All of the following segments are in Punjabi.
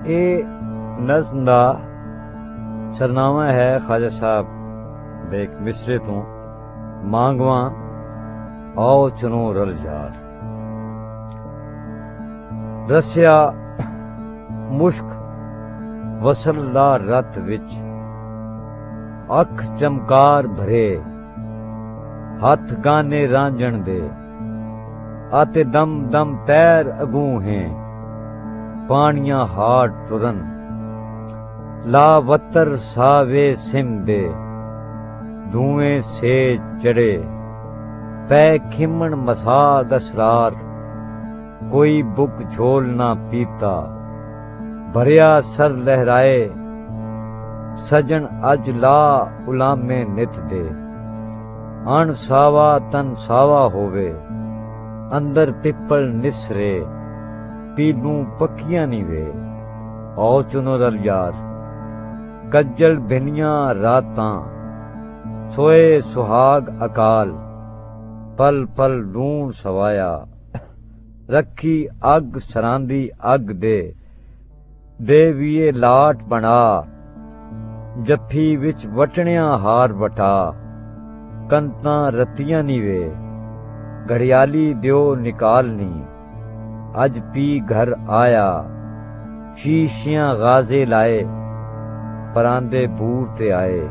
ਇਹ ਨਜ਼ਮ ਦਾ ਸਰਨਾਮਾ ਹੈ ਖਾਜਾ ਸਾਹਿਬ ਦੇ ਇੱਕ ਮਿਸਰੇ ਤੋਂ, ਮੰਗਵਾ ਆਓ ਚੁਣੋ ਰਲ ਯਾਰ। ਰਸਿਆ ਮੁਸ਼ਕ ਵਸਲ ਦਾ ਰਤ ਵਿੱਚ, ਅੱਖ ਚਮਕਾਰ ਭਰੇ ਹੱਥ ਗਾਨੇ ਰਾਂਝਣ ਦੇ, ਆਤੇ ਦਮ ਦਮ ਤੈਰ ਅਗੂ ਹੈ ਪਾਣੀਆਂ ਹਾਰ ਟੁਰਨ, ਲਾ ਵਤਰ ਸਾਵੇ ਸਿਮ ਦੇ ਧੂਏ ਸੇ ਚੜੇ, ਪੈ ਖਿਮਣ ਮਸਾਗ ਅਸਰਾਰ ਕੋਈ ਬੁਕ ਝੋਲ ਨਾ ਪੀਤਾ, ਭਰਿਆ ਸਰ ਲਹਿਰਾਏ ਸਜਣ ਅਜ ਲਾ ਉਲਾਮੇ ਨਿਤ ਦੇ, ਅਣ ਸਾਵਾ ਤਨ ਸਾਵਾ ਹੋਵੇ ਅੰਦਰ ਪਿੱਪਲ ਨਿਸਰੇ, ਪੀਲੂ ਪੱਕੀਆਂ ਨੀ ਵੇ ਆਓ ਚੁਣੋ ਰਲ ਯਾਰ। ਕੱਜਲ ਬਿਨੀਆਂ ਰਾਤਾਂ ਸੋਏ ਸੁਹਾਗ ਅਕਾਲ, ਪਲ ਪਲ ਲੂਣ ਸਵਾਇਆ ਰੱਖੀ ਅੱਗ ਸਰਾਂਦੀ ਅੱਗ ਦੇ, ਦੇਵੀਏ ਲਾਟ ਬਣਾ ਜੱਫੀ ਵਿੱਚ ਵਟਣਿਆਂ ਹਾਰ ਵਟਾ, ਕੰਤਾਂ ਰਤੀਆਂ ਨੀ ਵੇ ਘੜਿਆਲੀ ਦਿਓ ਨਿਕਾਲਨੀ, ਅੱਜ ਪੀ ਘਰ ਆਇਆ ਸ਼ੀਸ਼ਿਆਂ ਗਾਜ਼ੇ ਲਾਏ, ਪਰਾਂਦੇ ਬੂਰ ਤੇ ਆਏ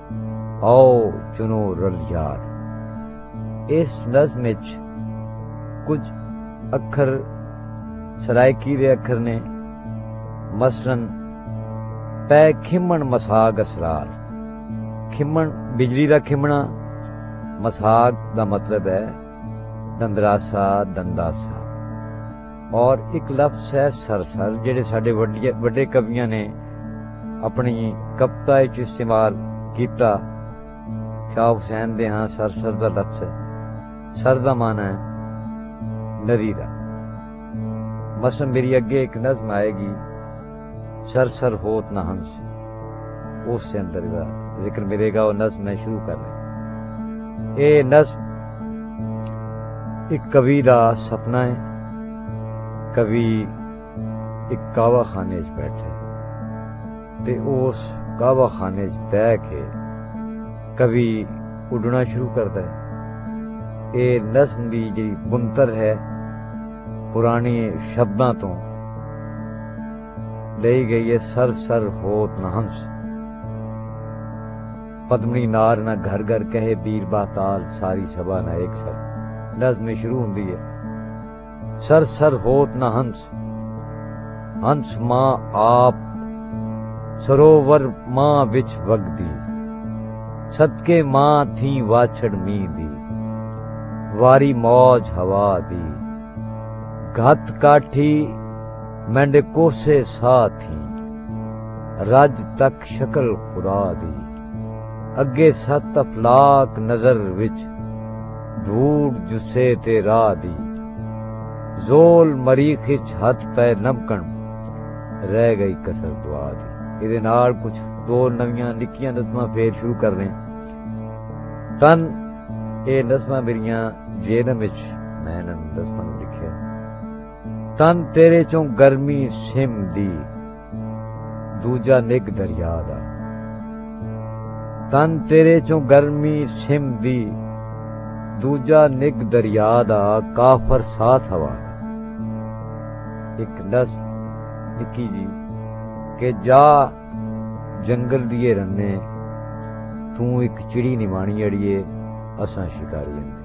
ਆਓ ਚੁਣੋ ਰਲ ਯਾਰ। ਇਸ ਨਜ਼ਮ ਵਿੱਚ ਕੁਝ ਅੱਖਰ ਸਰਾਇਕੀ ਦੇ ਅੱਖਰ ਨੇ, ਮਸਲਨ ਪੈ ਖਿਮਣ ਮਸਾਗ ਅਸਰਾਰ। ਖਿਮਣ ਬਿਜਲੀ ਦਾ ਖਿਮਣਾ, ਮਸਾਗ ਦਾ ਮਤਲਬ ਹੈ ਦੰਦਰਾਸਾ ਦੰਦਾਸਾ, ਔਰ ਇੱਕ ਲਫ਼ਜ਼ ਹੈ ਸਰਸਰ, ਜਿਹੜੇ ਸਾਡੇ ਵੱਡੇ ਕਵੀਆਂ ਨੇ ਆਪਣੀ ਕਵਿਤਾ ਵਿੱਚ ਇਸਤੇਮਾਲ ਕੀਤਾ। ਸ਼ਾਹ ਹੁਸੈਨ ਦੇ ਹਾਂ ਸਰਸਰ ਦਾ ਲਫ਼ਜ਼ ਹੈ, ਸਰ ਦਾ ਮਾਨਾ ਹੈ ਨਦੀ ਦਾ। ਮਸਲ ਮੇਰੀ ਅੱਗੇ ਇੱਕ ਨਜ਼ਮ ਆਏਗੀ सरसर होत न हंस, उससे अंदर का जिक्र मिलेगा, वो नज्म मैं शुरू कर रहा। ये नज्म एक कवि का सपना है। कवि एक कावा खाने च बैठे ते उस कावा खाने च बह के कवि उड़ना शुरू करता है। ये नज्म की जी बुनतर है पुराने शब्दों तो ਲਈ ਗਈ ਹੈ। ਸਰ ਸਰ ਹੋਤ ਨ ਹੰਸ, ਪਦਮਣੀ ਨਾਰ ਨਾ ਘਰ ਘਰ ਕਹੇ ਬੀਰ ਬਾਤਾਲ, ਸਾਰੀ ਸਭਾ ਨਾ ਇੱਕ ਸਰ। ਨਜ਼ਮ ਸ਼ੁਰੂ ਹੁੰਦੀ ਹੈ ਸਰ ਸਰ ਹੋਤ ਨ ਹੰਸ, ਹੰਸ ਮਾਂ ਆਪ ਸਰੋਵਰ ਮਾਂ ਵਿੱਚ ਵਗਦੀ, ਸਦਕੇ ਮਾਂ ਥੀ ਵਾਛੜ ਮੀਂਹ ਦੀ, ਵਾਰੀ ਮੌਜ ਹਵਾ ਦੀ, ਘਤ ਕਾਠੀ ਮੈਂਡੇ ਕੋਸੇ ਸਾਹ ਥੀ, ਰੱਜ ਤੱਕ ਸ਼ਕਲ ਖੁਦਾ ਦੀ, ਅੱਗੇ ਸੱਤ ਅਫਲਾਕ ਨਜ਼ਰ ਵਿੱਚ, ਧੂੜ ਜੁੱਸੇ ਤੇ ਰਾਹ ਦੀ, ਜ਼ੋਲ ਮਰੀਖ ਵਿੱਚ ਹੱਥ ਪੈ ਨਮਕਣ, ਰਹਿ ਗਈ ਕਸਰ ਦੁਆ ਦੀ। ਇਹਦੇ ਨਾਲ ਕੁਝ ਦੋ ਨਵੀਆਂ ਨਿੱਕੀਆਂ ਨਜ਼ਮਾਂ ਫੇਰ ਸ਼ੁਰੂ ਕਰ ਰਹੇ ਤਨ। ਇਹ ਨਜ਼ਮਾਂ ਮੇਰੀਆਂ ਜੇਨਮ ਵਿੱਚ ਮੈਂ ਇਹਨਾਂ ਨਜ਼ਮਾਂ ਨੂੰ ਲਿਖਿਆ। ਤਨ ਤੇਰੇ ਚੋਂ ਗਰਮੀ ਸਿਮ ਦੀ, ਦੂਜਾ ਨਿੱਘ ਦਰਿਆ ਦਾ, ਤਨ ਤੇਰੇ ਚੋਂ ਗਰਮੀ ਸਿਮ ਦੀ, ਦੂਜਾ ਨਿੱਘ ਦਰਿਆ ਦਾ, ਕਾਫਰ ਸਾਥ ਹਵਾ ਦਾ। ਇੱਕ ਨਜ਼ਮ ਨਿੱਕੀ ਜੀ ਕਿ ਜਾ ਜੰਗਲ ਦੀਏ ਰੰਨੇ, ਤੂੰ ਇੱਕ ਚਿੜੀ ਨਿਮਾਣੀ ਅੜੀਏ, ਅਸਾਂ ਸ਼ਿਕਾਰੀ।